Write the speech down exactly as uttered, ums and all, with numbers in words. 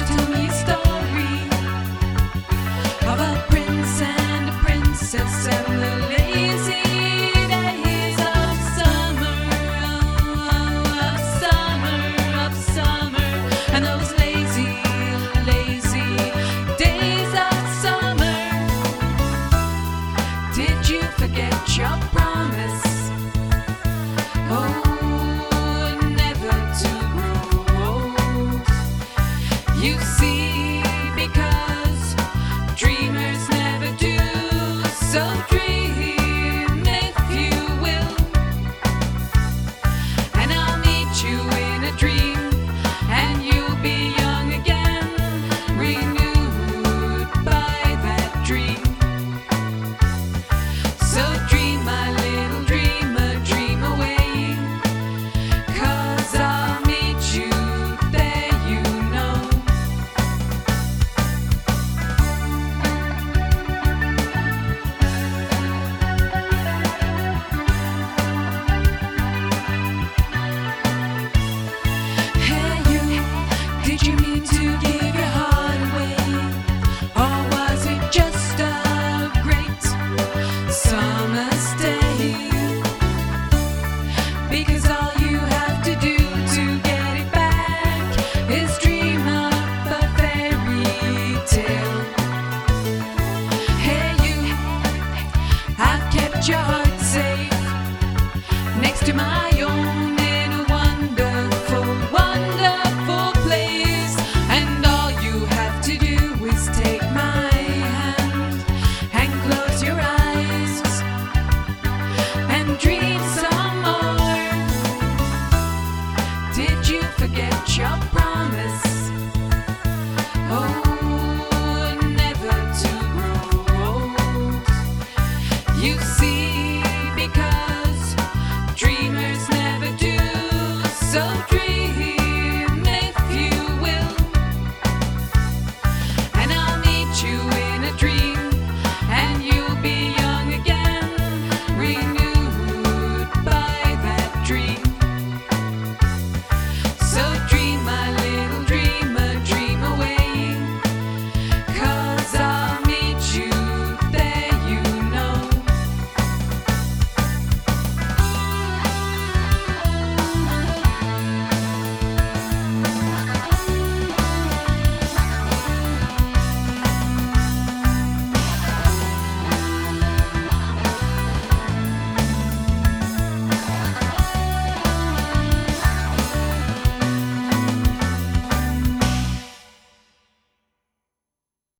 you tell me a story of a prince and a princess and the lazy days of summer, oh, of summer, of summer, and those lazy, lazy days of summer. Did you forget your promise? Oh, never to grow old. You